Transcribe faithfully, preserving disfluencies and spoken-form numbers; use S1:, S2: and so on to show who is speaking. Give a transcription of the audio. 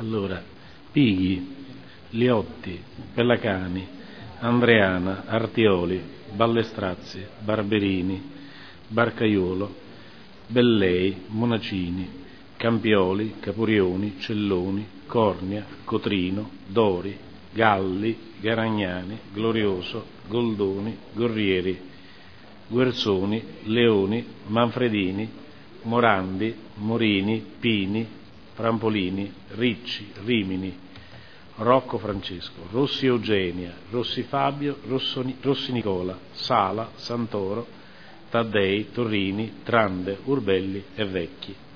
S1: Allora, Pighi, Liotti, Pellacani, Andreana, Artioli, Ballestrazzi, Barberini, Barcaiolo, Bellei, Monacini, Campioli, Capurioni, Celloni, Cornia, Cotrino, Dori, Galli, Garagnani, Glorioso, Goldoni, Gorrieri, Guerzoni, Leoni, Manfredini, Morandi, Morini, Pini, Frampolini, Ricci, Rimini, Rocco Francesco, Rossi Eugenia, Rossi Fabio, Rossoni, Rossi Nicola, Sala, Santoro, Taddei, Torrini, Trande, Urbelli e Vecchi.